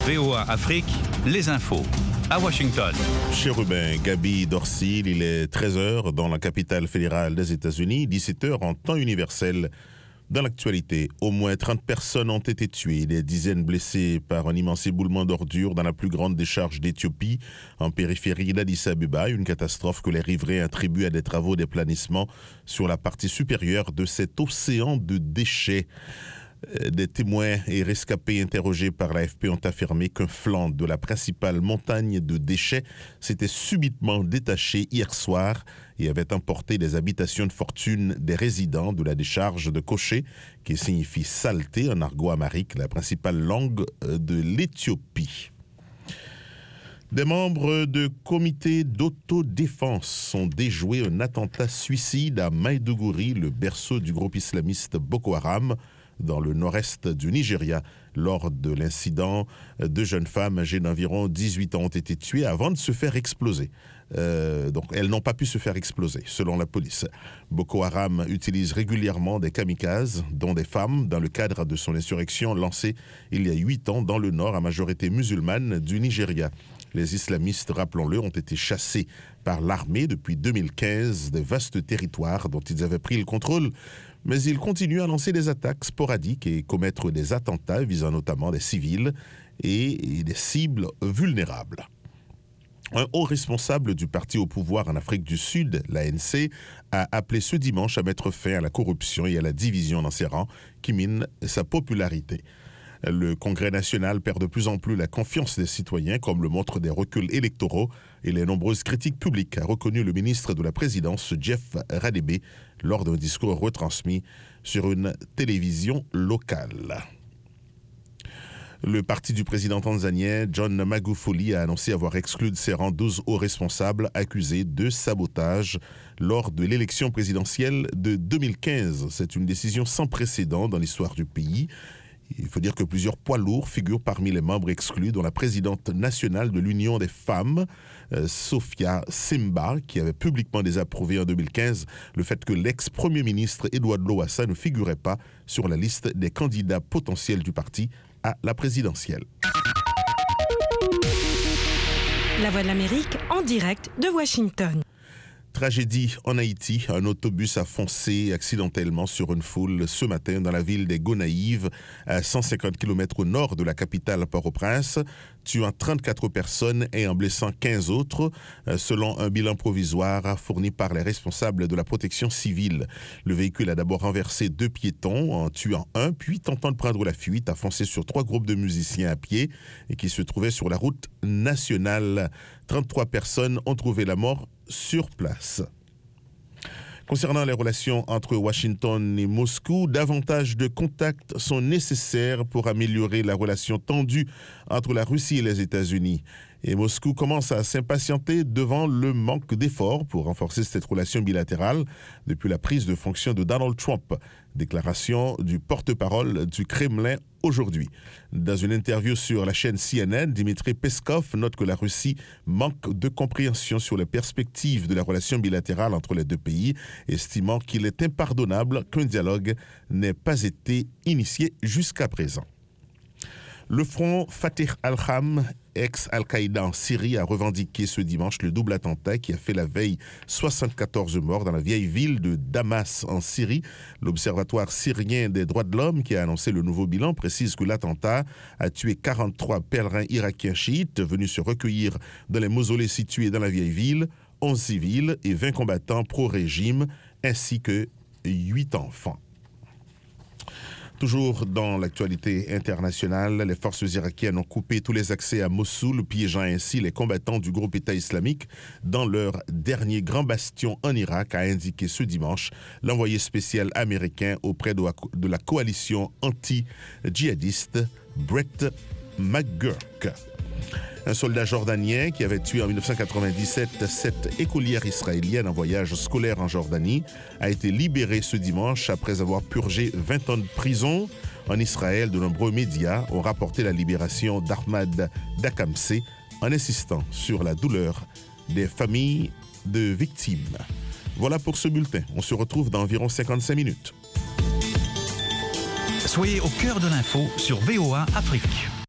VOA Afrique, les infos. À Washington. Chérubin, Gaby Dorsil, il est 13h dans la capitale fédérale des États-Unis, 17h en temps universel. Dans l'actualité, au moins 30 personnes ont été tuées, des dizaines blessées par un immense éboulement d'ordures dans la plus grande décharge d'Éthiopie, en périphérie d'Addis Abeba, une catastrophe que les riverains attribuent à des travaux d'éplanissement sur la partie supérieure de cet océan de déchets. Des témoins et rescapés interrogés par l'AFP ont affirmé qu'un flanc de la principale montagne de déchets s'était subitement détaché hier soir et avait emporté des habitations de fortune des résidents de la décharge de Koché, qui signifie saleté en argot amharique, la principale langue de l'Éthiopie. Des membres de comités d'autodéfense ont déjoué un attentat suicide à Maïdougouri, le berceau du groupe islamiste Boko Haram, dans le nord-est du Nigeria. Lors de l'incident, 2 jeunes femmes âgées d'environ 18 ans ont été tuées avant de se faire exploser. Donc elles n'ont pas pu se faire exploser, selon la police. Boko Haram utilise régulièrement des kamikazes, dont des femmes, dans le cadre de son insurrection lancée il y a 8 ans dans le nord, à majorité musulmane, du Nigeria. Les islamistes, rappelons-le, ont été chassés par l'armée depuis 2015 des vastes territoires dont ils avaient pris le contrôle. Mais ils continuent à lancer des attaques sporadiques et commettre des attentats visant notamment des civils et des cibles vulnérables. Un haut responsable du parti au pouvoir en Afrique du Sud, l'ANC, a appelé ce dimanche à mettre fin à la corruption et à la division dans ses rangs qui minent sa popularité. Le Congrès national perd de plus en plus la confiance des citoyens, comme le montrent des reculs électoraux et les nombreuses critiques publiques, a reconnu le ministre de la Présidence, Jeff Radebe, lors d'un discours retransmis sur une télévision locale. Le parti du président tanzanien, John Magufuli, a annoncé avoir exclu de ses rangs 12 hauts responsables accusés de sabotage lors de l'élection présidentielle de 2015. C'est une décision sans précédent dans l'histoire du pays. Il faut dire que plusieurs poids lourds figurent parmi les membres exclus, dont la présidente nationale de l'Union des femmes, Sophia Simba, qui avait publiquement désapprouvé en 2015 le fait que l'ex-premier ministre Edouard Lowassa ne figurait pas sur la liste des candidats potentiels du parti à la présidentielle. La Voix de l'Amérique en direct de Washington. Tragédie en Haïti, un autobus a foncé accidentellement sur une foule ce matin dans la ville des Gonaïves, à 150 km au nord de la capitale Port-au-Prince, tuant 34 personnes et en blessant 15 autres, selon un bilan provisoire fourni par les responsables de la protection civile. Le véhicule a d'abord renversé 2 piétons en tuant un, puis tentant de prendre la fuite, a foncé sur 3 groupes de musiciens à pied et qui se trouvaient sur la route nationale. 33 personnes ont trouvé la mort sur place. Concernant les relations entre Washington et Moscou, davantage de contacts sont nécessaires pour améliorer la relation tendue entre la Russie et les États-Unis. Et Moscou commence à s'impatienter devant le manque d'efforts pour renforcer cette relation bilatérale depuis la prise de fonction de Donald Trump. Déclaration du porte-parole du Kremlin aujourd'hui. Dans une interview sur la chaîne CNN, Dmitry Peskov note que la Russie manque de compréhension sur les perspectives de la relation bilatérale entre les deux pays, estimant qu'il est impardonnable qu'un dialogue n'ait pas été initié jusqu'à présent. Le front Fateh al-Sham, ex-Al-Qaïda en Syrie, a revendiqué ce dimanche le double attentat qui a fait la veille 74 morts dans la vieille ville de Damas en Syrie. L'Observatoire syrien des droits de l'homme, qui a annoncé le nouveau bilan, précise que l'attentat a tué 43 pèlerins irakiens chiites venus se recueillir dans les mausolées situés dans la vieille ville, 11 civils et 20 combattants pro-régime, ainsi que 8 enfants. Toujours dans l'actualité internationale, les forces irakiennes ont coupé tous les accès à Mossoul, piégeant ainsi les combattants du groupe État islamique dans leur dernier grand bastion en Irak, a indiqué ce dimanche l'envoyé spécial américain auprès de la coalition anti-djihadiste Brett McGurk. Un soldat jordanien qui avait tué en 1997 7 écolières israéliennes en voyage scolaire en Jordanie a été libéré ce dimanche après avoir purgé 20 ans de prison. En Israël, de nombreux médias ont rapporté la libération d'Ahmad Dakamse en insistant sur la douleur des familles de victimes. Voilà pour ce bulletin. On se retrouve dans environ 55 minutes. Soyez au cœur de l'info sur VOA Afrique.